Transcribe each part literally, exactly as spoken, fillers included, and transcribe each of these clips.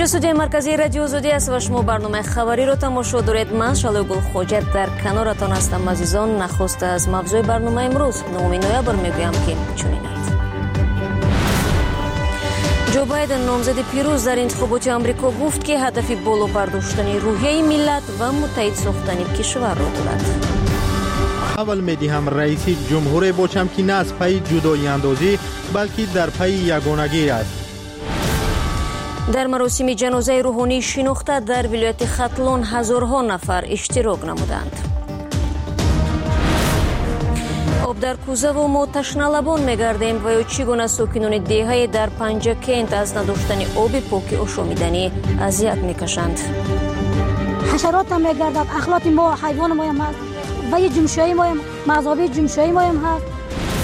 اینجا استودیوی مرکزی رادیو آزادی است و شما برنامه خبری رو تماشا دارید. من شالو گل خوجت در کنارتان هستم. عزیزان، نخست از موضوع برنامه امروز نهم نوامبر میگویم که چنین است. جو بایدن نامزد پیروز در انتخابات آمریکا گفت که هدف بالا برداشتن روحیه ملت و متحد ساختن کشور را دارد. اول می‌دهم رئیس جمهور باشم که نه از پای جدایی اندازی بلکه در پای یگانگی است. در مراسم جنازه روحانی شناخته در ولایت ختلان هزارها نفر اشتراک نمودند. آب در کوزه و ما تشنه لبان می‌گردیم و یا چگونه ساکنان دهه در پنجاه کنت از نداشتن آب پاک آشامیدنی اذیت می‌کشند. حشرات هم می‌گردد، اخلاق ما حیوان ما هم هست و یه جمشایی ما هم مذهبی جمشایی ما هم هست.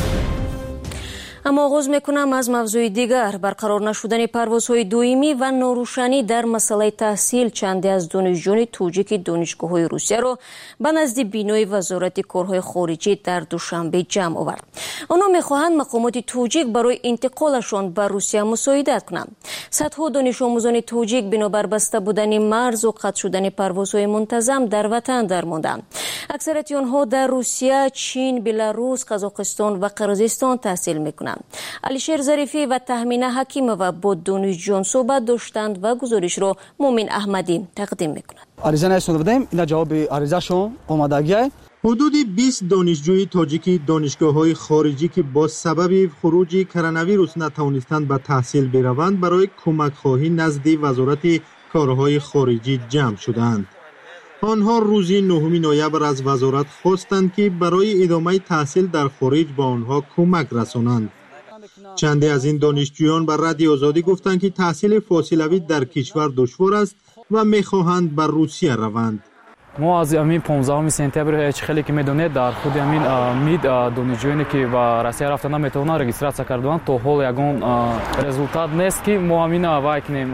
اما آغاز میکنم از موضوع دیگر. برقرار نشدن پروازهای دویمی و ناروشنی در مسئله تحصیل چندی از دانشجویان توجیک دانشگاه‌های روسیه را به نزد بینای وزارت کارهای خارجی در دوشنبه جمع آورد. آنها میخواهند مقامات توجیک برای انتقالشان به روسیه مساعدت کنند. صدها دانش آموزان توجیک بنابر بسته بودن مرز و قطع شدن پروازهای منتظم در وطن درماندند. اکثریت آنها در روسیه، چین، بلاروس، قزاقستان و قرقیزستان تحصیل میکنند. علیشیر ظریفی و تهمینه حکیمова با دانشجویان صحبت داشتند و گزارش را مومن احمدی تقدیم میکند. عریضه نرسونده بودیم، اینا جواب عریضه شون آمادگیه. حدود بیست دانشجوی تاجیکی دانشگاه‌های خارجی که با سبب خروج کرونا ویروس نتوانستند به تحصیل بروند برای کمک خواهی نزد وزارت کارهای خارجی جمع شدند. آنها روز نهم نوامبر از وزارت خواستند که برای ادامه تحصیل در خارج به آنها کمک رسانند. چندی از این دانشجویان به رادیو آزادی گفتند که تحصیل فاصلوی در کشور دشوار است و می‌خواهند به روسیه روند. ما از همین پانزدهم سپتامبر خیلی که میدونید در خود همین مید دانشجویانی که به روسیه رفتن نمیتونن رجیستراسیا کردن تا حال یگان رزولتات نیست که ما همین وای کنیم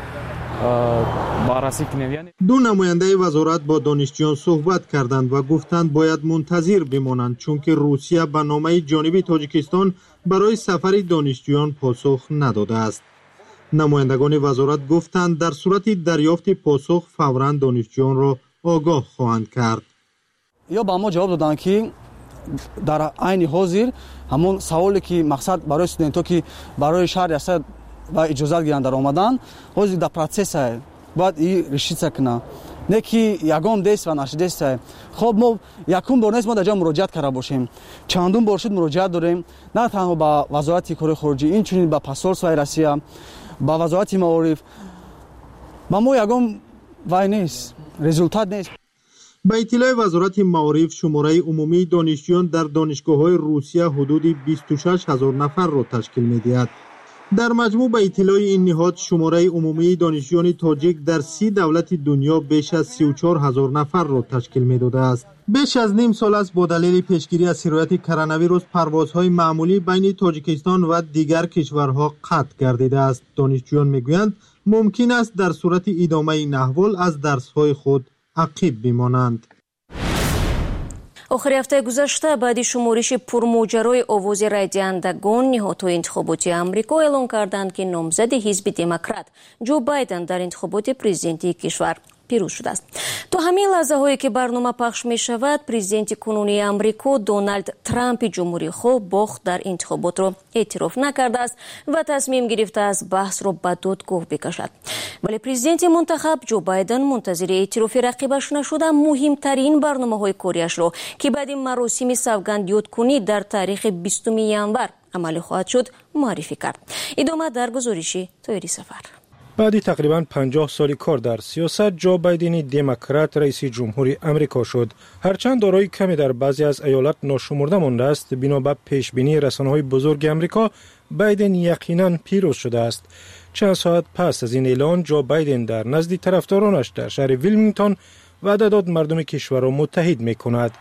بررسی کنیم. دو نماینده وزارت با دانشجویان صحبت کردند و گفتند باید منتظر بمانند چون که روسیه به نامه جانب تاجیکستان برای سفر دانشجویان پاسخ نداده است. نمایندگان وزارت گفتند در صورت دریافت پاسخ فوراً دانشجویان را آگاه خواهند کرد. یا با ما جواب دادند که در عین حاضر همون سوالی که مقصد برای استودنت‌ها که برای شهر است و اجازه گیرند در آمدن حاضر در پروسس است باید این رشید کنه نه که یگان دست و نشده است. خب ما یکم بار نیست ما در جا مراجعت کرده باشیم، چندون بار شد مراجعت داریم، نه تنها با وزارت کارهای خارجی این چنین با پاسپورت و روسیه با وزارت معارف با ما یگان وای نیست، رزولتات نیست. با اطلاع وزارت معارف شماره عمومی دانشجویان در دانشگاه‌های روسیه حدود بیست و شش هزار نفر را تشکیل می‌دهد. در مجموع با اطلاع این نهاد شماره عمومی دانشجویان تاجیک در سی دولت دنیا بیش از سی و چهار هزار نفر را تشکیل می‌داده است. بیش از نیم سال است با دلیل پیشگیری از سرایت کرونا ویروس پروازهای معمولی بین تاجیکستان و دیگر کشورها قطع گردیده است. دانشجویان می‌گویند ممکن است در صورت ادامه این احوال از درس‌های خود عقب بمانند. آخر هفته گذشته بعد شمارش پرماجرای آواز رای دهندگان نهادهای انتخاباتی آمریکا اعلام کردند که نامزد حزب دموکرات جو بایدن در انتخابات پرزیدنتی کشور پیروز شده است. تا همین لحظه هایی که برنامه پخش می شود پرزیدنت کنونی آمریکا دونالد ترامپ جمهوری خواه باخت در انتخابات را اعتراف نکرده است و تصمیم گرفته از بحث را به دادگاه بکشد. ولی پرزیدنت منتخب جو بایدن منتظر اعتراف رقیبش نشده مهمترین برنامه‌های کاریش را که بعد مراسم سوگند یادکنی در تاریخ بیستم ژانویه عملی خواهد شد معرفی کرد. ادامه در گزارش تایری سفر. بعد تقریباً پنجاه سال کار در سیاست جو بایدن دموکرات رئیس جمهوری آمریکا شد. هرچند دارای کمی در بعضی از ایالات ناشمرده مانده است، بنا به پیش بینی رسانه‌های بزرگ آمریکا بایدن یقیناً پیروز شده است. چند ساعت پس از این اعلان جو بایدن در نزد طرفدارانش در شهر ویلمینگتون وعده داد مردم کشور را متحد می‌کند.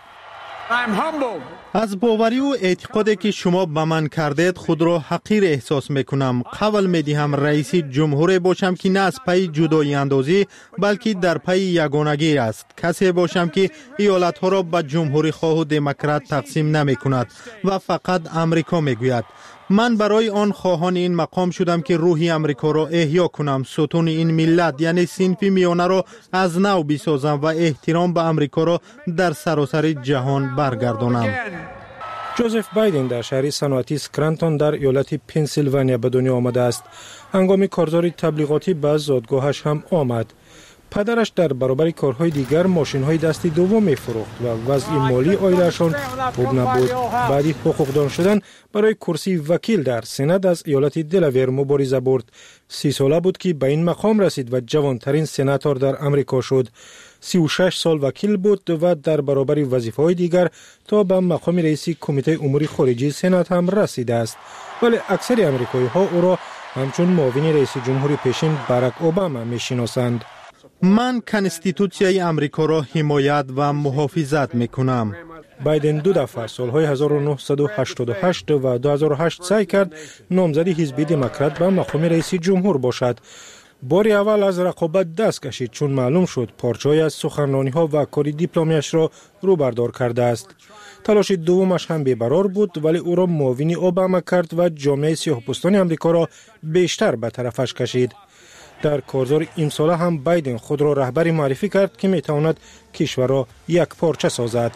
از باوری و اعتقادی که شما به من کردید خود را حقیر احساس میکنم. قول میدهم رئیس جمهور باشم که نه از پای جدایی اندازی بلکه در پای یگانگی است. کسی باشم که ایالت ها را به جمهوری خواه و دموکرات تقسیم نمی کند و فقط امریکا میگوید. من برای آن خواهان این مقام شدم که روحی امریکا را احیا کنم، ستون این ملت یعنی صنف میانه را از نو بسازم و احترام به امریکا را در سراسر جهان برگردانم. جوزف بایدن در شهر صنعتی سکرانتون در ایالت پنسیلوانیا به دنیا آمده است. هنگام کارزار تبلیغاتی به زادگاهش هم آمد. پدرش در برابر کارهای دیگر ماشین‌های دست دوم می‌فروخت و وضع مالی عائله‌شان خوب نبود. بعدی حقوقدان شدن برای کرسی وکیل در سنات از ایالت دلاویر مبارزه برد. سی ساله بود که به این مقام رسید و جوانترین سناتور در امریکا شد. سی و شش سال وکیل بود و در برابر وظیفه‌های دیگر تا به مقام رئیس کمیته امور خارجی سنات هم رسیده است. ولی اکثر امریکایی‌ها او را همچون معاون رئیس جمهور پیشین باراک اوباما می‌شناسند. من کنستیتوسیای امریکا را حمایت و محافظت میکنم. بایدن دو دفعه سالهای هزار و نهصد و هشتاد و هشت و دو هزار و هشت سعی کرد نامزد حزب دموکرات به مقام رئیس جمهور باشد. بار اول از رقابت دست کشید چون معلوم شد پارچه‌ای از سخنرانی‌ها و کار دیپلماتیش را رو بردار کرده است. تلاش دومش هم بی‌قرار بود ولی او را معاون اوباما کرد و جامعه سیاه‌پوستان آمریکا را بیشتر به طرفش کشید. در کارزار امساله هم بایدن خود را رهبری معرفی کرد که میتواند کشور را یک پارچه سازد.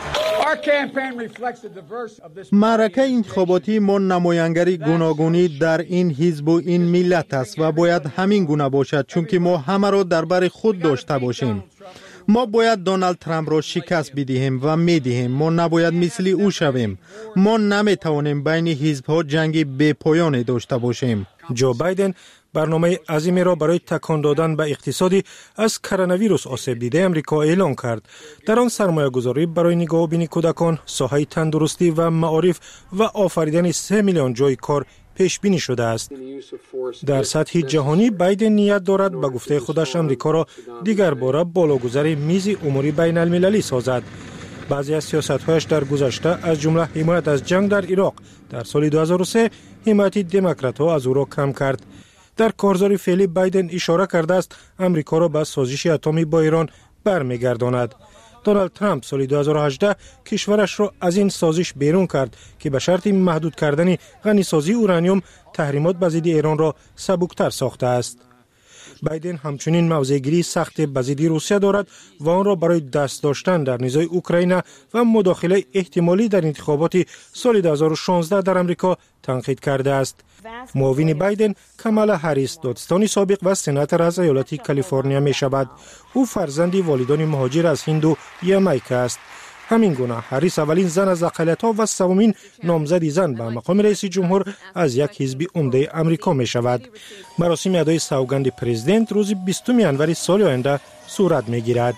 معرکه انتخاباتی ما نمایانگری گوناگونی در این حزب و این ملت است و باید همین گونه باشد چون که ما همه را در بر خود داشته باشیم. ما باید دونالد ترامپ را شکست بدهیم و میدهیم. ما نباید مثل او شویم. ما نمیتوانیم بین حزب‌ها جنگ بی پایان داشته باشیم. جو بایدن برنامه عظیمی را برای تکان دادن به اقتصادی از کرونا ویروس آسیب دیده امریکا اعلام کرد. در آن سرمایه گذاری برای نگاه بینی کودکان، ساحه تندرستی و معارف و آفریدن سه میلیون جای کار پیش بینی شده است. در سطح جهانی بایدن نیت دارد به گفته خودش امریکا را دیگر باره بالاگذار میز امور بین المللی سازد. بعضی از سیاست‌هایش در گذشته از جمله حمایت از جنگ در عراق در سال دو هزار و سه حمایت دموکرات‌ها از او را کم کرد. در کارزار فعلی بایدن اشاره کرده است امریکا را به سازش اتمی با ایران برمیگرداند. دونالد ترامپ سال دو هزار و هجده کشورش را از این سازش بیرون کرد که به شرط محدود کردن غنیسازی اورانیوم تحریمات به ضد ایران را سبکتر ساخته است. بایدن همچنین موضع‌گیری سخت به ضد روسیه دارد و آن را برای دست داشتن در نزاع اوکراین و مداخله احتمالی در انتخابات سال دو هزار و شانزده در امریکا تنقید کرده است. معاون بایدن کامالا هریس دادستانی سابق و سناتور از ایالت کالیفرنیا می شود. او فرزند والدان مهاجر از هند و یامایکا است. همین گونه هریس اولین زن از اقلیت‌ها و سومین نامزد زن به مقام رئیس جمهور از یک حزب عمده امریکا می شود. مراسم ادای سوگند پرزیدنت روز بیستم ژانویه سال آینده صورت می گیرد.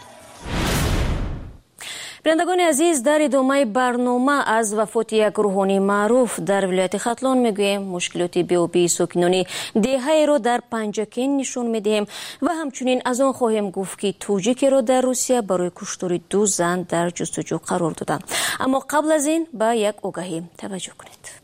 بینندگان عزیز، در ادامه برنامه از وفات یک روحانی معروف در ولایت ختلان میگوییم. مشکلات بی‌آبی ساکنان دهه را در پنجکین نشون میدهیم و همچنین از آن خواهیم گفت که توجیکی را در روسیه برای کشتار دو زن در جستجو قرار دادند. اما قبل از این به یک آگهی توجه کنید.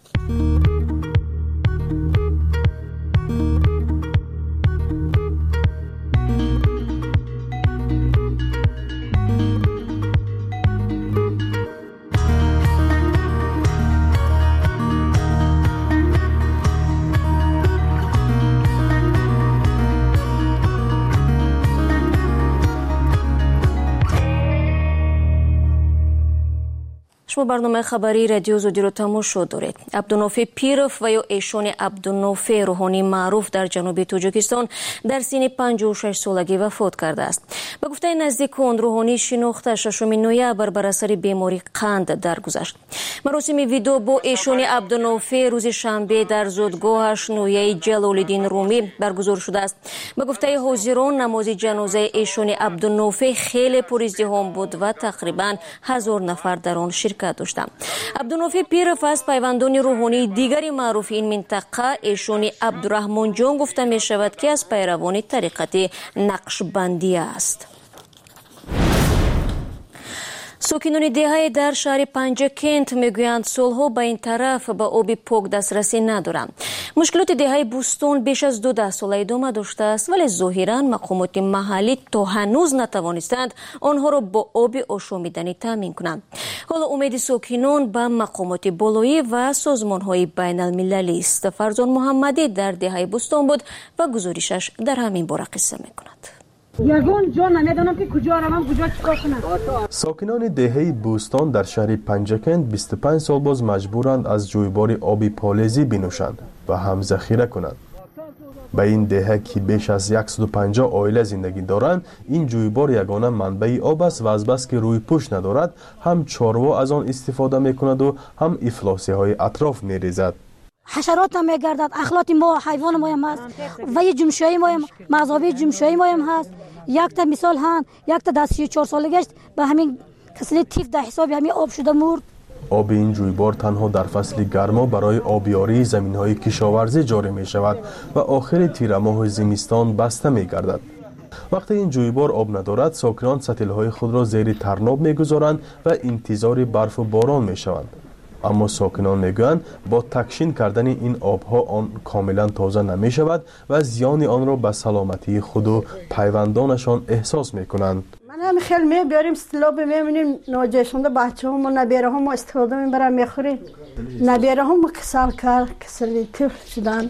شما برنامه خبری رادیو زودی رو تماشا دارید. عبدالنافع پیروف و یا ایشان عبدالنافع روحانی معروف در جنوب تاجیکستان در سن پنجاه و شش سالگی وفات کرده است. به گفته نزدیکان روحانی شناخته ششم نوامبر بر اثر بیماری قند درگذشت. مراسم ویدو با ایشان عبدالنافع روز شنبه در زادگاهش نویه جلال‌الدین رومی برگزار شده است. به گفته حاضران نماز جنازه ایشان عبدالنافع خیلی پرازدحام بود و تقریبا هزار نفر در آن شرکت داشتند. عبدالنافع پیروف از پیوندان روحانی دیگری معروف این منطقه ایشان عبدالرحمن جان گفته می شود که از پیروان طریقت نقشبندی است. ساکنان دهه در شهر پنجکنت میگویند سالها به این طرف به آب پاک دسترسی ندارند. مشکلات دهه بوستون بیش از دو ده سال ادامه داشته است، ولی ظاهرا مقامات محلی تا هنوز نتوانستند آنها را با آب آشامیدنی تامین کنند. حالا امید ساکنان به مقامات بالایی و سازمان‌های بین المللی است. فرزان محمدی در دهه بوستون بود و گزارشش در همین باره قصه میکند. یگان جا نمیدونم که کجا روم کجا چیکار کنم. ساکنان دهه بوستان در شهر پنجکنت بیست و پنج سال باز مجبورند از جویبار آب پالزی بنوشند و هم ذخیره کنند. به این دهه که بیش از صد و پنجاه عائله زندگی دارند، این جویبار یگانه منبع آب است و از بس که روی پوش ندارد، هم چاروا از آن استفاده میکند و هم افلاسی های اطراف میریزد. حشرات هم میگردد، اخلاط ما حیوان ما هم هست و یه جمشایی ما هم مذهبی جمشایی ما هم هست. یک تا مثال هن یک تا دست سی و چهار ساله گشت به همین کسلی تیف در حساب همین آب شده مرد. آب این جویبار تنها در فصل گرما برای آبیاری زمین‌های کشاورزی جاری می شود و آخر تیر ماه زمستان بسته می گردد. وقتی این جویبار آب ندارد، ساکنان سطل‌های خود را زیر ترناب می گذارند و انتظار برف و باران می شوند. اما ساکنان میگویند با تکشین کردن این آبها آن کاملا تازه نمی شود و زیان آن را به سلامتی خود و پیوندانشان احساس می کنند. من هم خیلی میبریم استلاب میبینیم ناجشونده بچه هم و نبیره هم استفاده میبرم میخوریم. نبیره هم کسال کار کسالی تف شدن.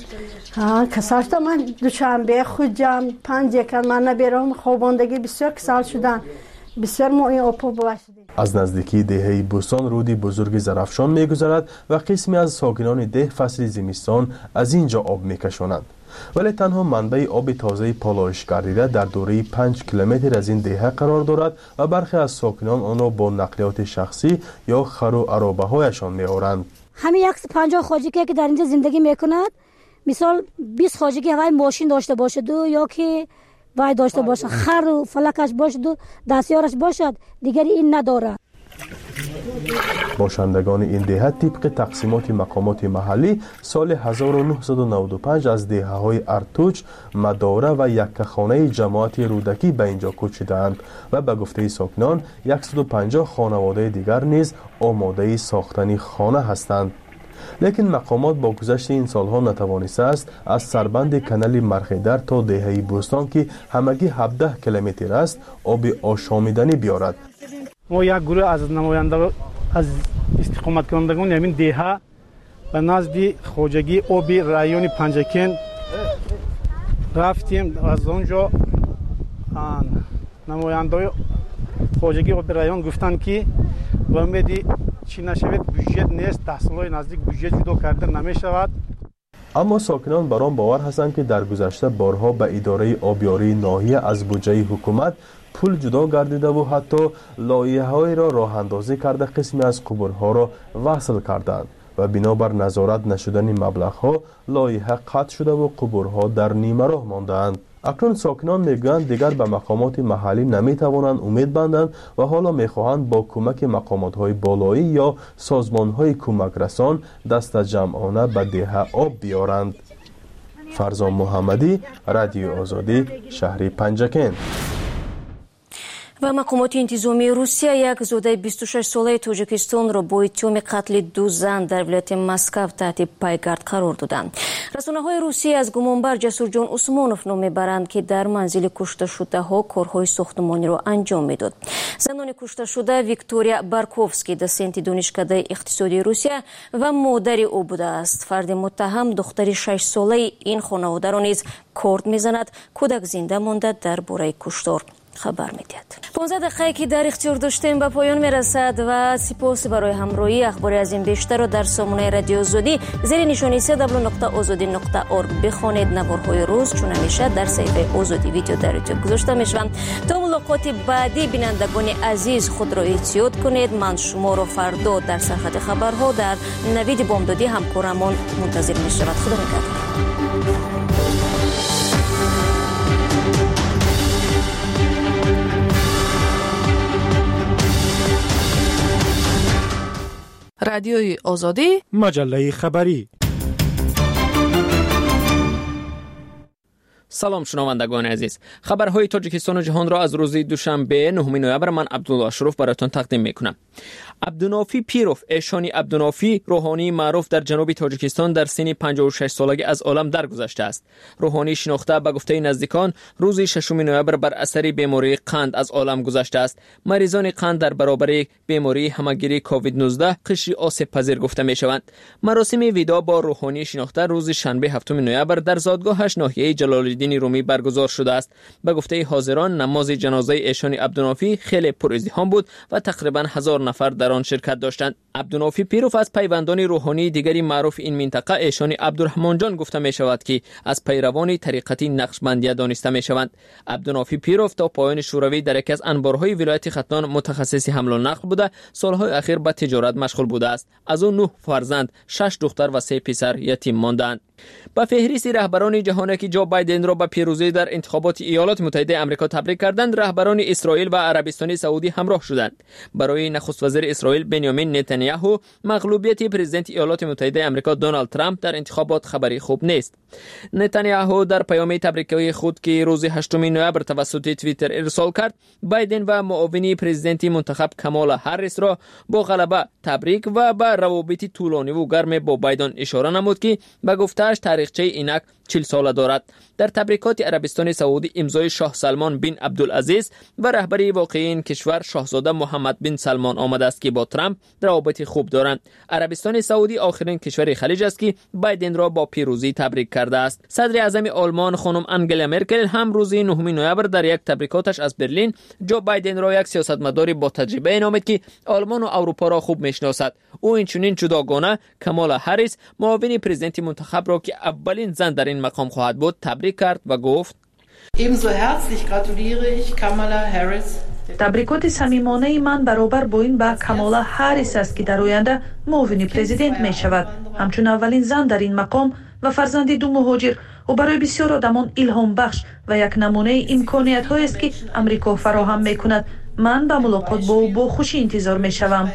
کسال شدن من دوشنبه خود جمع پنج یکن من نبیره هم خواباندگی بسیار کسال شدن. بسیار ما این آب باشدیم. از نزدیکی دهه بوستان رودی بزرگ زرافشان میگذرد و قسمی از ساکنان ده فصل زمستان از اینجا آب میکشانند. ولی تنها منبع آب تازه پالایش گردیده در دوره پنج کیلومتر از این دهه قرار دارد و برخی از ساکنان آن را با نقلیات شخصی یا خر و عرابه هایشان میآورند. همین یک پنجاه خواجگی که در اینجا زندگی میکند، مثال بیست خواجگی هوای ماشین داشته باشد و یا که باید داشته باشد خر و فلکش باشد و دستیارش باشد، دیگری این ندارد. باشندگان این دهه طبق تقسیمات مقامات محلی سال هزار و نهصد و نود و پنج از دهه های ارتوچ، مداره و یک خانه جماعت رودکی به اینجا کوچیدند و به گفته ساکنان صد و پنجاه خانواده دیگر نیز آماده ساختن خانه هستند. لیکن مقامات با گذشت این سالها نتوانسته است از سربند کانال مرخیدر تا دهه بوستان که همگی هفده کیلومتر است آب آشامیدنی بیارد. ما یک گروه از نماینده از استقامت کنندگان همین دهه به نزد خواجگی آب رایون پنجکنت رفتیم. از اونجا نماینده خواجگی آب رایون گفتن که و امیدی چی نشود بودجه نیست، تحصیلات نزدیک بودجه جدا کرده نمی شود. اما ساکنان بر آن باور هستند که در گذشته بارها به اداره آبیاری ناحیه از بودجه حکومت پول جدا گردیده و حتی لایحه‌ای را راه اندازی کرده قسمی از قبورها را وصل کردند و بنابر نظارت نشدن مبلغ‌ها لایحه قطع شده و قبورها در نیمه راه مانده‌اند. اکنون ساکنان میگویند دیگر به مقامات محلی نمیتوانند امید بندند و حالا میخواهند با کمک مقامات‌های بالایی یا سازمان‌های کمک رسان دست جمعانه به دهه آب بیارند. فرزان محمدی، رادیو آزادی، شهر پنجکنت. و مقامات انتظامی روسیه یک زوده بیست و شش ساله تاجیکستان را با اتهام قتل دو زن در ولایت مسکو تحت پایگرد قرار دادند. رسانه‌های روسیه از گمانبر جسور جان عثمانوف نام میبرند که در منزل کشته شده ها کارهای ساختمانی را انجام میداد. زنان کشته شده ویکتوریا بارکوفسکی دوسنت دانشکده اقتصادی روسیه و مادر او بوده است. فرد متهم دختر شش ساله این خانواده را نیز کارد میزند. کودک زنده مانده در باره کشتار خبر میدهد. پانزده دقیقه که در اختیار داشتیم به پایان میرسد و سپاس برای همراهی. اخباری از این بیشتر را در سامانه رادیو آزادی زیر نشانی سه دبلیو نقطه آزادی نقطه اورگ بخوانید. نوارهای روز چون همیشه در صفحه آزادی ویدیو در یوتیوب گذاشته میشوند. تا ملاقات بعدی بینندگان عزیز خود را احتیاط کنید. من شما را فردا در سرخط خبرها در نوید بامدادی همکارمان منتظر میشود. خدا نگهدار. رادیوی آزادی، مجله خبری. سلام شنوندگان عزیز، خبرهای تاجیکستان و جهان را از روز دوشنبه نهم نوامبر من عبدالله اشرف براتون تقدیم میکنم. عبدالنافی پیروف ایشانی عبدالنافی روحانی معروف در جنوب تاجیکستان در سن پنجاه و شش سالگی از عالم درگذشته است. روحانی شناخته به گفته نزدیکان روز ششم نوامبر بر اثر بیماری قند از عالم گذشته است. مریضان قند در برابر بیماری همهگیری کووید نوزده قشری آسیب پذیر گفته می شوند. مراسم ویدا با روحانی شناخته روز شنبه هفتم نوامبر در زادگاهش ناحیه جلال الدین رومی برگزار شده است. به گفته حاضران نماز جنازه ایشانی عبدالنافی خیلی پر ازدحام بود و تقریبا هزار نفر در آن شرکت داشتند. عبدالنافی پیروف از پیوندان روحانی دیگری معروف این منطقه ایشانی عبدالرحمن جان گفته می شود که از پیروان طریقت نقشبندیه دانسته می شوند. عبدالنافی پیروف تا پایان شوروی در یکی از انبارهای ولایت ختلان متخصص حمل و نقل بوده، سالهای اخیر به تجارت مشغول بوده است. از او نه فرزند، شش دختر و سه پسر یتیم ماندند. با فهرست رهبران جهانی که جو بایدن را به پیروزی در انتخابات ایالات متحده آمریکا تبریک کردند، رهبران اسرائیل و عربستان سعودی همراه شدند. برای نخست وزیر اسرائیل بنیامین نتانیاهو مغلوبیت پرزیدنت ایالات متحده آمریکا دونالد ترامپ در انتخابات خبری خوب نیست. نتانیاهو در پیام تبریکی خود که روز هشتم نوامبر توسط توییتر ارسال کرد، بایدن و معاون پرزیدنت منتخب کامالا هریس را با غلبه تبریک و به روابط طولانی و گرم با بایدن اشاره نمود که به گفته‌اش تاریخچه اینک چهل ساله دارد. در تبریکات عربستان سعودی امضای شاه سلمان بن عبدالعزیز و رهبری واقعی این کشور شاهزاده محمد بن سلمان آمده است که با ترامپ روابط خوب دارند. عربستان سعودی آخرین کشور خلیج است که بایدن را با پیروزی تبریک کرده است. صدر اعظم آلمان خانم آنگلا مرکل هم روز نهم نوامبر در یک تبریکاتش از برلین جو بایدن را یک سیاستمدار با تجربه نامید که آلمان و اروپا را خوب میشناسد. او اینچنین جداگانه کامالا هریس معاون پرزیدنت منتخب را که اولین زن در این مقام خواهد بود تبریک کرد و گفت ebenso herzlich gratuliere ich Kamala Harris. تبریکات صمیمانه من برابر با این به کامالا هریس است که در آینده معاون پرزیدنت می شود. همچون اولین زن در این مقام و فرزند دو مهاجر و برای بسیار آدمان الهام بخش و یک نمونه امکانیت هایی است که امریکا فراهم می کند. من به ملاقات با او با خوشی انتظار می شوم.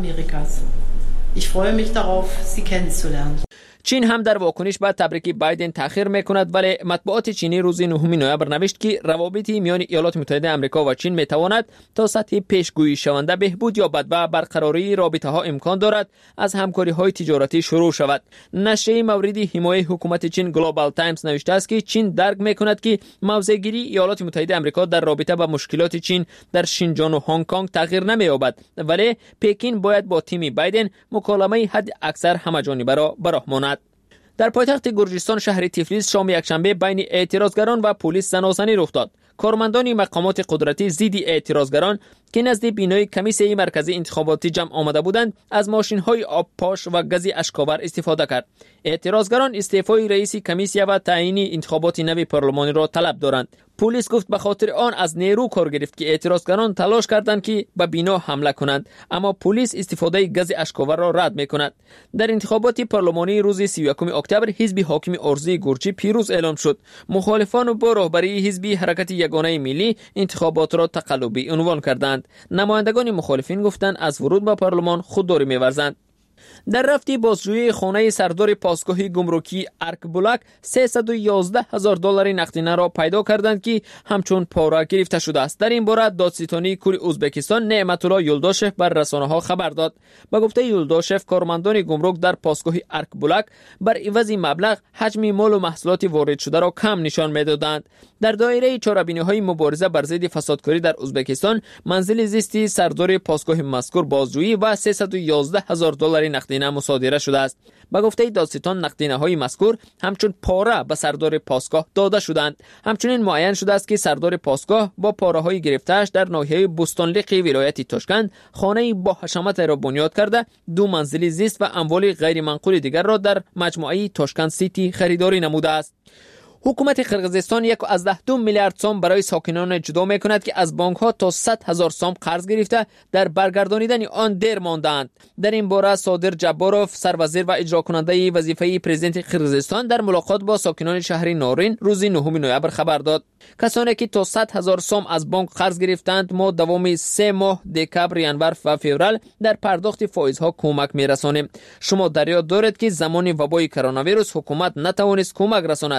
Ich freue mich darauf, Sie kennenzulernen. چین هم در واکنش به تبریک بایدن تأخیر میکند، ولی مطبوعات چینی روز نهم نوامبر نوشت که روابط میان ایالات متحده آمریکا و چین میتواند تا سطح پیشگویی شونده بهبود یابد و برقراری رابطه ها امکان دارد از همکاری های تجارتی شروع شود. نشریه مورد حمایت حکومت چین گلوبال تایمز نوشته است که چین درک میکند که موضعگیری ایالات متحده آمریکا در رابطه با مشکلات چین در شینجان و هنگ کنگ تغییر نمییابد، ولی پکین باید با تیم بایدن مکالمه حد اکثر همه‌جانبه را براه ماند. در پایتخت گرجستان شهر تیفلیس شام یکشنبه بین اعتراضگران و پلیس زناسنی رخ داد. کارمندان مقامات قدرتی ضد اعتراضگران که نزد بینای کمیسیون مرکزی انتخاباتی جمع آمده بودند از ماشین‌های آبپاش و گاز اشک‌آور استفاده کرد. اعتراضگران استعفای رئیس کمیسیون و تعیین انتخابات نو پارلمانی را طلب دارند. پلیس گفت به خاطر آن از نیرو کار گرفت که اعتراضگران تلاش کردند که به بینا حمله کنند، اما پلیس استفاده گاز اشک‌آور را رد می‌کند. در انتخابات پارلمانی روز سی و یکم اکتبر حزب حاکم ارزی گرجی پیروز اعلام شد. مخالفان با راهبری حزب حرکت یگانه ملی انتخابات را تقلبی عنوان کردند. نمایندگان مخالفین گفتند از ورود به پارلمان خودداری می‌ورزند. در رفتی بازجویی خانه سردار پاسگاه گمرکی ارکبولک سیصد و یازده هزار دلار نقدینه را پیدا کردند که همچون پاره گرفته شده است. در این باره دادستانی کل ازبکستان نعمت الله یولداشف بر رسانه‌ها خبر داد. با گفته یولداشف کارمندان گمرک در پاسگاه ارکبولک بر عوض مبلغ حجم مال و محصولات وارد شده را کم نشان می‌دادند. در دایره چاره‌بینی‌های مبارزه بر ضد فسادکاری در ازبکستان منزل زیستی سردار پاسگاه مذکور بازجویی و سیصد و یازده هزار دلار نقدینه مصادره شده است. با گفته دادستان نقدینه‌های مذکور همچون پاره به سردار پاسگاه داده شدند. همچنین معین شده است که سردار پاسگاه با پاره‌های گرفته‌اش در ناحیه بوستانلیق ولایت تاشکند خانه با حشمت را بنیاد کرده، دو منزل زیست و اموال غیر منقول دیگر را در مجموعه تاشکند سیتی خریداری نموده است. حکومت قرقیزستان یک از ده دو میلیارد سوم برای ساکنان جدا میکند که از بانک ها تا صد هزار سوم قرض گرفته در برگردانیدن آن دیر ماندند. در این باره صادر جباروف سروزیر و اجرا کننده وظیفه پرزیدنت قرقیزستان در ملاقات با ساکنان شهر نارین روز نهم نوامبر خبر داد. کسانی که تا صد هزار سوم از بانک قرض گرفتند ما دوام سه ماه دکبر، ینور و فوریه در پرداخت فایزها کمک میرسانیم. شما در یاد دارید که زمان وبای کرونا ویروس حکومت نتوانست کمک رساند. برای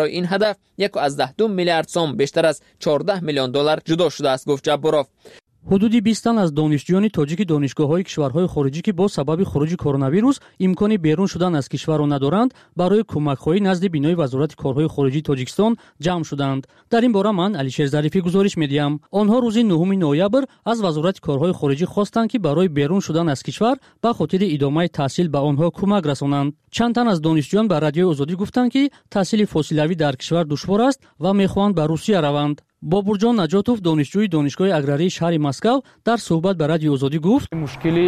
برای این هدف یک و از ده دو میلیارد سوم بیشتر از چهارده میلیون دلار جدا شده است، گفت جباروف. حدودی بیست تن از دانشجویان تاجیک دانشگاه‌های کشورهای خارجی که با سبب خروج کرونا ویروس امکان بیرون شدن از کشور را ندارند برای کمک‌خواهی نزد بینای وزارت کارهای خارجی تاجیکستان جمع شدند. در این باره من علیشیر ظریفی گزارش می‌دهم. آنها روز نهم نوامبر از وزارت کارهای خارجی خواستند که برای بیرون شدن از کشور به خاطر ادامه تحصیل به آنها کمک رسانند. چند تن از دانشجویان به رادیوی آزادی گفتند که تحصیل فاصله‌ای در کشور دشوار است و می‌خواهند به روسیه روند. بابورجان نجاتوف دانشجوی دانشگاه اگراری شهر مسکو در صحبت با رادیو آزادی گفت مشکلی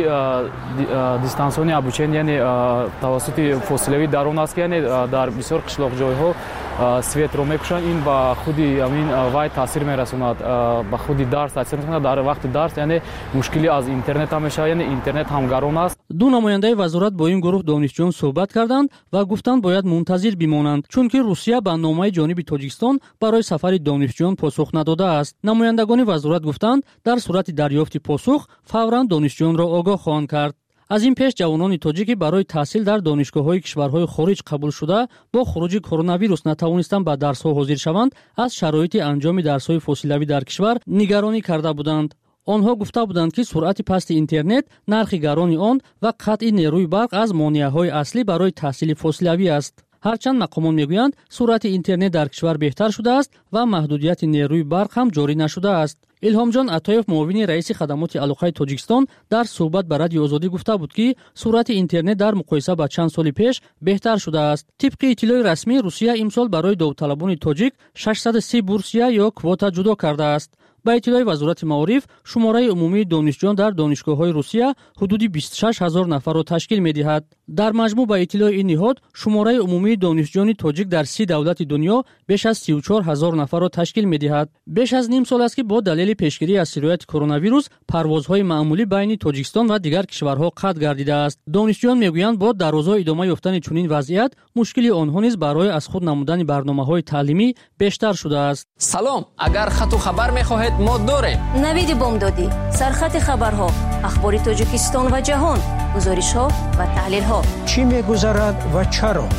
دیستانسیونی обучение یعنی توسط فاصله‌ای درون است که یعنی در بسیار قشلاق جای‌ها سویت رو میکشن. این با خودی همین وای تاثیر میرسوند به خودی درس تاثیر میکنه در وقت درس، یعنی مشکلی از اینترنت هم میشه، یعنی اینترنت هم گران است. دو نماینده وزارت با این گروه دانشجویان صحبت کردند و گفتند باید منتظر بمانند چون که روسیه به نامه جانب تاجیکستان برای سفر دانشجویان پاسخ نداده است. نمایندگان وزارت گفتند در صورت دریافت پاسخ فوراً دانشجویان را آگاه خواهند کرد. از این پیش جوانان تاجیکی برای تحصیل در دانشگاه‌های کشورهای خارج قبول شده با خروج کرونا ویروس نتوانستند به درس‌ها حاضر شوند، از شرایط انجام درس‌های فاصله‌ای در کشور نگرانی کرده بودند. آنها گفته بودند که سرعت پست اینترنت، نرخ گرانی آن و قطع نیروی برق از مانع‌های اصلی برای تحصیل فاصله‌ای است. هرچند مقامان میگویند سرعت اینترنت در کشور بهتر شده است و محدودیت نیروی برق هم جاری نشده است. الهامجان عطایف معاون رئیس خدمات علاقه تاجیکستان در صحبت با رادیو آزادی گفته بود که سرعت اینترنت در مقایسه با چند سال پیش بهتر شده است. طبق اطلاع رسمی روسیه امسال برای داوطلبان تاجیک ششصد و سی بورسیه یا کوتا جدا کرده است. با اطلاع وزارت معارف شماره عمومی دانشجویان در دانشگاه‌های روسیه حدود بیست و شش هزار نفر را تشکیل می‌دهد. در مجموع با اطلاع این نهاد شماره عمومی دانشجویان تاجیک در سی دولت دنیا بیش از سی و چهار هزار نفر را تشکیل می‌دهد. بیش از نیم سال است که با دلیل پیشگیری از سرایت کرونا ویروس پروازهای معمولی بین تاجیکستان و دیگر کشورها قطع گردیده است. دانشجویان میگویند با درازا ادامه یافتن چنین وضعیت مشکلی آنها نیز برای از خود نمودن برنامه‌های تعلیمی بیشتر شده است. سلام، اگر خط و خبر می‌خواهید ما داریم. نوید بامدادی، سرخط خبرها، اخبار تاجیکستان و جهان، گزارش‌ها و تحلیل‌ها. چی می‌گذرد و چرا؟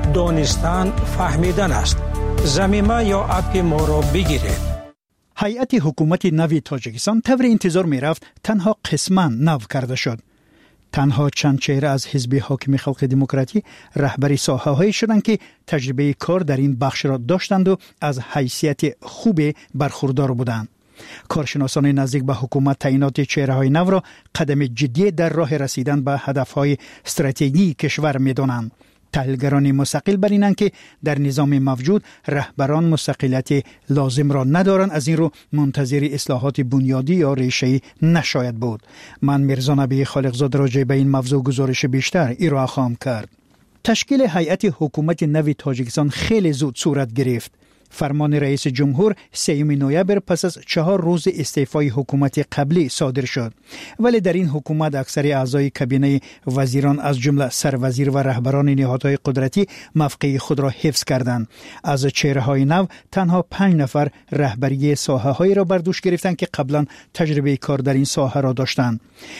دانستن فهمیدن است. زمینه یا اپ ما را بگیرید. هیئت حکومت نو تاجیکستان طور انتظار می‌رفت تنها قسماً نو کرده شد. تنها چند چهره از حزب حاکم خلق دموکراتی رهبری ساحه‌هایی شدند که تجربه کار در این بخش را داشتند و از حیثیت خوب برخوردار بودند. کارشناسان نزدیک به حکومت تعیینات چهره‌های نو را قدم جدی در راه رسیدن به هدف‌های استراتژیکی کشور می‌دانند. تحلیلگران مستقل بر اینند که در نظام موجود رهبران مستقلیت لازم را ندارند، از این رو منتظر اصلاحات بنیادی یا ریشه‌ای نشاید بود. من میرزا نبی خالقزاده راجع به این موضوع گزارش بیشتر ارائه خواهم کرد. تشکیل هیئت حکومت نو تاجیکستان خیلی زود صورت گرفت. فرمان رئیس جمهور سوم نوامبر پس از چهار روز استعفای حکومت قبلی صادر شد، ولی در این حکومت اکثر اعضای کابینه وزیران از جمله سروزیر و رهبران نهادهای قدرتی موقع خود را حفظ کردند. از چهره‌های نو تنها پنج نفر رهبری ساحه‌هایی را بر دوش گرفتند که قبلا تجربه کار در این ساحه را داشتند.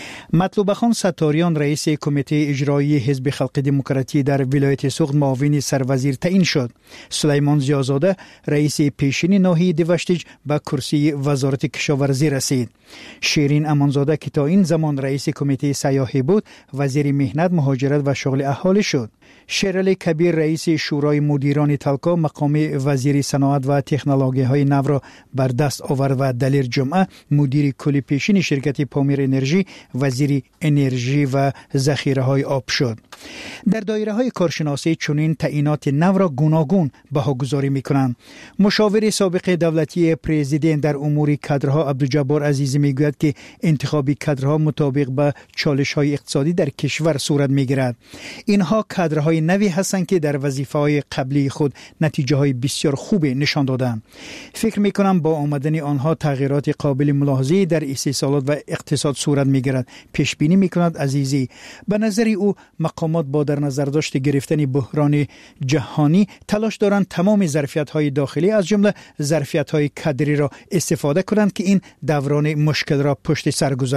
مطلوب خان ستاریان رئیس کمیته اجرایی حزب خلق دموکراتی در ولایت سوخت معاون سروزیر تعیین شد. سلیمان زیازاده رئیس پیشین ناحیه دوشتیج به کرسی وزارت کشاورزی رسید. شیرین امانزاده که تا این زمان رئیس کمیته سیاحی بود وزیر مهنت، مهاجرت و شغل اهالی شد. شیرعلی کبیر رئیس شورای مدیران تلکا مقام وزیر صنعت و تکنولوژی های نو را بر دست آورد و دلیر جمعه مدیر کل پیشین شرکت پامیر انرژی وزیر انرژی و ذخیره های آب شد. در دایره های کارشناسی چنین تعیینات نو را گوناگون بهاگذاری میکنند. مشاور سابق دولتی پرزیدنت در امور کادرها عبدالجبار عزیزی میگوید که انتخاب کادرها مطابق با چالش های اقتصادی در کشور صورت میگیرد. اینها کادرهای نوی هستند که در وظیفه های قبلی خود نتیجه های بسیار خوب نشان دادند. فکر میکنم با آمدن آنها تغییرات قابل ملاحظه در استحصالات و اقتصاد صورت میگیرد. پیش بینی میکند عزیزی. به نظر او مقامات با در نظر داشت گرفتن بحران جهانی تلاش دارند تمام ظرفیت‌های داخلی از جمله ظرفیت‌های کادری را استفاده کنند که این دوران مشکل را پشت سر گذراند.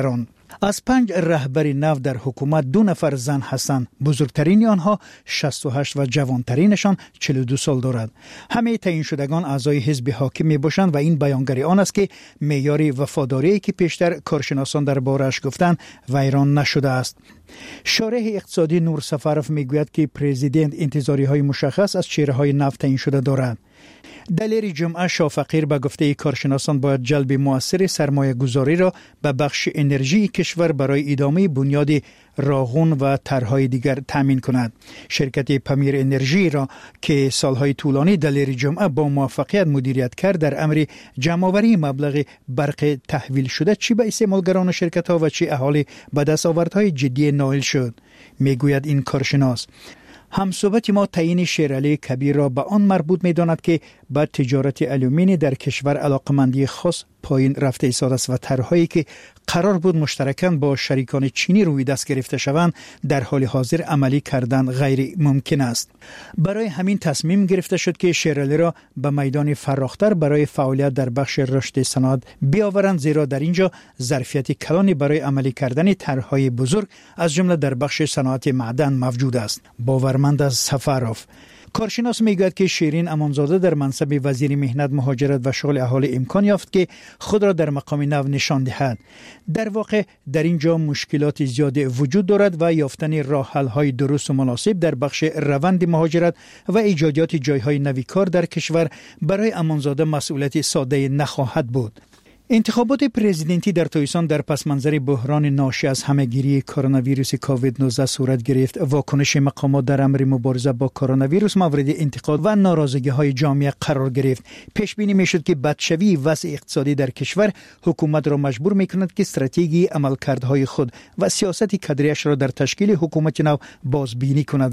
از پنج رهبر نو در حکومت دو نفر زن هستند. بزرگترین آنها شصت و هشت و جوانترینشان چهل و دو سال دارد. همه تعیین شدگان اعضای حزب حاکم می باشند و این بیانگر آن است که معیار وفاداری که پیشتر کارشناسان درباره‌اش گفتند ویران نشده است. شارح اقتصادی نور سفرف میگوید که پرزیدنت انتظاری های مشخص از چهره های نو تعیین شده دارد. دلیر جمعه شافقیر به گفته کارشناسان باید جلب مؤثر سرمایه گذاری را به بخش انرژی کشور برای ادامه بنیاد راغون و طرح‌های دیگر تامین کند. شرکت پمیر انرژی را که سالهای طولانی دلیر جمعه با موفقیت مدیریت کرد در امر جمع‌آوری مبلغ برق تحویل شده چی به استعمالگران شرکت‌ها و چی اهالی به دستاوردهای جدی نائل شد. میگوید این کارشناس همصحبت ما تعیین شیرعلی کبیر را به آن مربوط می داند که به تجارت الومینی در کشور علاقمندی خاص پایین رفته ایستاده است و طرح‌هایی که قرار بود مشترکاً با شریکان چینی روی دست گرفته شوند در حال حاضر عملی کردن غیر ممکن است. برای همین تصمیم گرفته شد که شیرعلی را به میدان فراختر برای فعالیت در بخش رشد صنعت بیاورند، زیرا در اینجا ظرفیت کلانی برای عملی کردن طرح‌های بزرگ از جمله در بخش صنعت معدن موجود است. باورمند از سفاروف کارشناس میگوید که شیرین امانزاده در منصب وزیر مهنت، مهاجرت و شغل اهالی امکان یافت که خود را در مقام نو نشان دهد. در واقع در اینجا مشکلات زیاد وجود دارد و یافتن راه حل های درست و مناسب در بخش روند مهاجرت و ایجادیات جایهای نوی کار در کشور برای امانزاده مسئولیت ساده نخواهد بود. انتخابات پرزیدنتی در تایوان در پس منظر بحران ناشی از همهگیری کرونا ویروس کووید نوزده صورت گرفت. واکنش مقامات در امر مبارزه با کرونا ویروس مورد انتقاد و ناراضگی های جامعه قرار گرفت. پیش بینی میشد که بدشوی وضع اقتصادی در کشور حکومت را مجبور میکند که استراتژی عملکردهای خود و سیاست کادریش را در تشکیل حکومت نو بازبینی کند.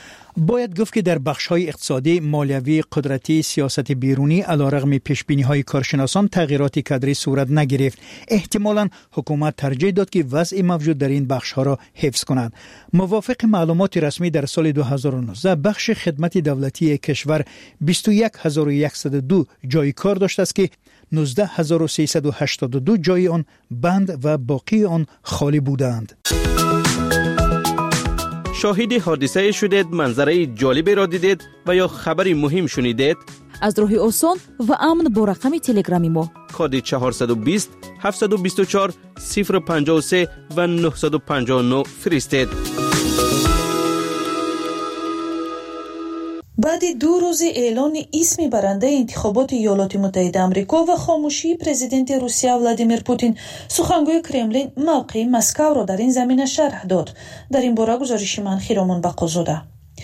باید گفت که در بخش‌های اقتصادی، مالیوی، قدرتی، سیاست بیرونی علیرغم پیش‌بینی‌های کارشناسان تغییراتی کادری صورت نگرفت. احتمالاً حکومت ترجیح داد که وضع موجود در این بخش‌ها را حفظ کند. موافق معلومات رسمی در سال دو هزار و نوزده بخش خدمت دولتی کشور بیست و یک هزار و صد و دو جای کار داشته است که نوزده هزار و سیصد و هشتاد و دو جای آن بند و باقی آن خالی بودند. شاهد حادثه شدید، منظره جالبی را دیدید و یا خبری مهم شنیدید؟ از راه آسان و امن با رقم تلگرامی ما کد چهارصد و بیست هفتصد و بیست و چهار صفر پنجاه و سه و نهصد و پنجاه و نه فرستید. بعد دو روز اعلان اسم برنده انتخابات ایالات متحده آمریکا و خاموشی پرزیدنت روسیه ولادیمیر پوتین، سخنگوی کرملین موقع مسکو را در این زمینه شرح داد. در این باره گزارش من خیرامون بقازاده.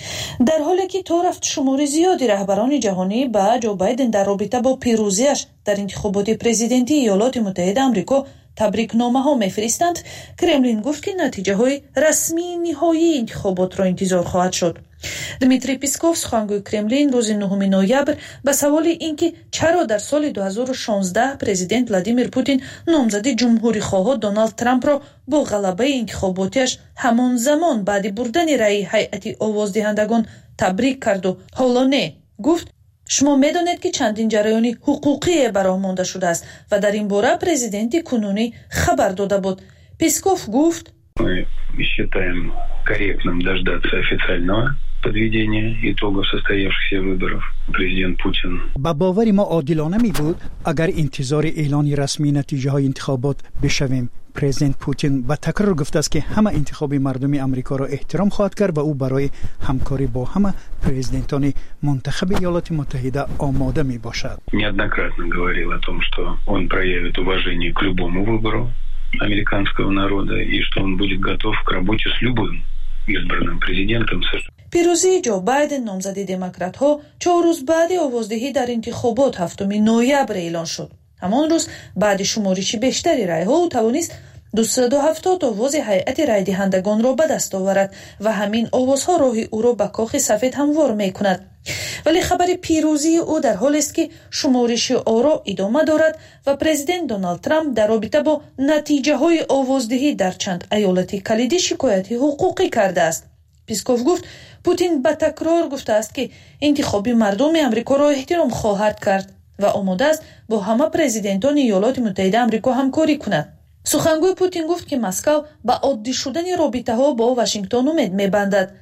در حالی که تا رفت شمار زیادی رهبران جهانی با جو بایدن در رابطه با پیروزیش در انتخابات پرزیدنتی ایالات متحده آمریکا تبریک نامه ها میفرستند، کرملین گفت که نتیجه های رسمی نهایی انتخابات را انتظار خواهد شد. دمیتری پیسکوف، سخنگوی کرملین، روز نهم نوامبر به سوال اینکه چرا در سال دو هزار و شانزده پرزیدنت ولادیمیر پوتین نامزد جمهوری خواه دونالد ترامپ را با غلبه انتخاباتش همان زمان بعد بردن رأی هیئت آوازدهندگان تبریک کرد و حالا نه، گفت شما میدانید که چندین جریان حقوقی براه مانده شده است و در این باره پرزیدنت کنونی خبر داده بود. پیسکوف گفت Мы считаем корректным дождаться официального подведения итогов состоявшихся выборов. Президент Путин. با باور ما عادلانه می بود اگر انتظار اعلان رسمی نتیجه های انتخابات بشویم. پرزیدنت پوتین با تکرار گفته است که همه انتخاب مردم آمریکا را احترام خواهد کرد و او برای همکاری با همه پرزیدنتان منتخب ایالات متحده آماده می باشد. Неоднократно говорил о том, что он проявит уважение к любому выбору американского народа и что он будет готов к работе с любым избранным президентом США. پیروزی جو بایدن نامزد دموکرات ها چهار روز بعد آوازدهی در انتخابات هفتم نوامبر اعلان شد. همان روز بعد شمارش بیشتری رای ها او توانست دویست و هفتاد آواز هیئت رای دهندگان را به دست آورد و همین آوازها راه او را به کاخ سفید هموار می کند. ولی خبر پیروزی او در حال است که شمارش آرا ادامه دارد و پرزیدنت دونالد ترامپ در رابطه با نتیجه های آوازدهی در چند ایالت کلیدی شکایت حقوقی کرده است. پیسکوف گفت پوتین به تکرار گفته است که انتخاب مردم آمریکا را احترام خواهد کرد و آماده است با همه پرزیدنتان ایالات متحده آمریکا همکاری کند. сухангӯи Путин гуфт ки Москав ба оддӣ шудани робитаҳо бо Вашингтон умед мебандад.